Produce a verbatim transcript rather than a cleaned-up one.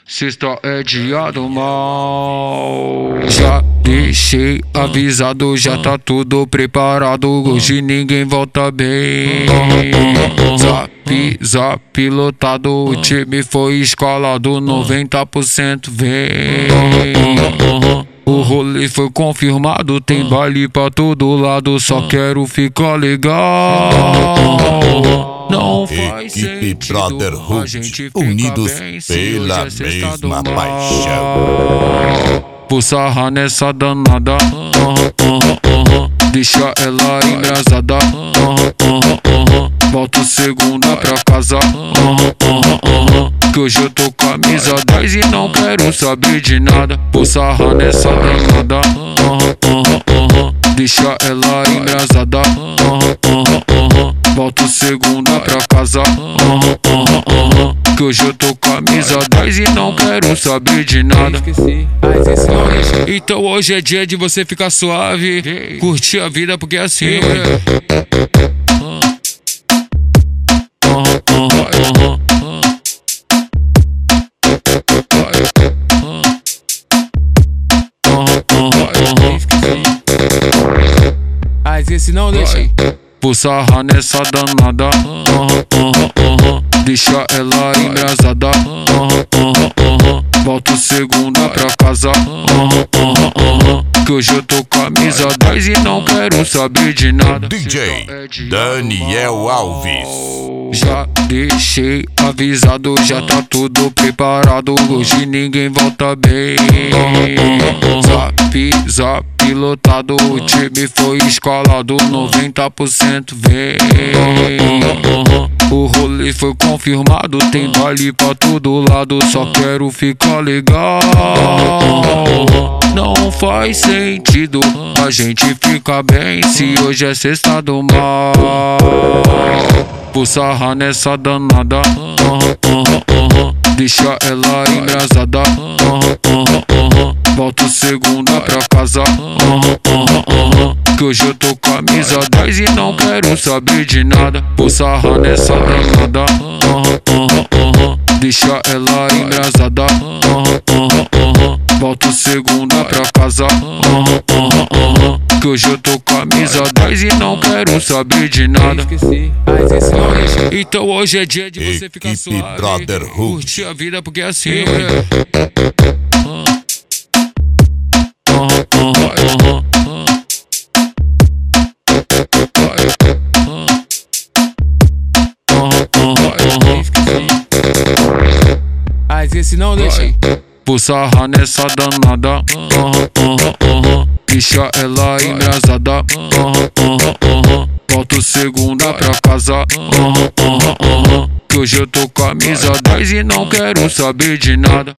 Sexta é dia do mal. Já deixei avisado, já tá tudo preparado. Hoje ninguém volta bem. Zap, zap lotado, o time foi escalado, noventa por cento vem. O rolê foi confirmado, tem baile pra todo lado, só quero ficar legal. Não faz Equipe sentido Brotherhood, a gente unidos bem, pela se hoje é sexta do mesma mal. paixão. Vou sarrar nessa danada, deixa ela embrasada. Volto segunda pra casa, que hoje eu tô camisa dez e não quero saber de nada. Vou sarrar nessa danada, deixa ela embrasada. Volto segunda pra casa, que hoje eu tô camisa dez e não quero saber de nada. Então hoje é dia de você ficar suave, curtir a vida porque é assim. Mas esse não deixa. Vou sarrar nessa danada, deixa ela embrasada. Volto segunda pra casa, que hoje eu tô camisa dez e não quero saber de nada. D J Daniel Alves. Já deixei avisado, já tá tudo preparado. Hoje ninguém volta bem. Zap, zap lotado, o time foi escalado, noventa por cento vem. O rolê foi confirmado, tem baile pra todo lado, só quero ficar legal. Não faz sentido a gente ficar bem, se hoje é sexta do mal. Vou sarrar nessa danada, deixa ela embrasada. Volto segunda pra casa, que hoje eu tô camisa dez e não quero saber de nada. Vou sarrar nessa danada, deixa ela embrasada. Volto segunda pra casa, que hoje eu tô camisa dez e não quero saber de nada. Então hoje é dia de você ficar Equipe suave, Brotherhood, curtir a vida porque é assim. Mas esse não deixa. Vou sarrar nessa danada, deixa ela embrasada. Volto segunda pra casa, que hoje eu tô camisa dez e não quero saber de nada.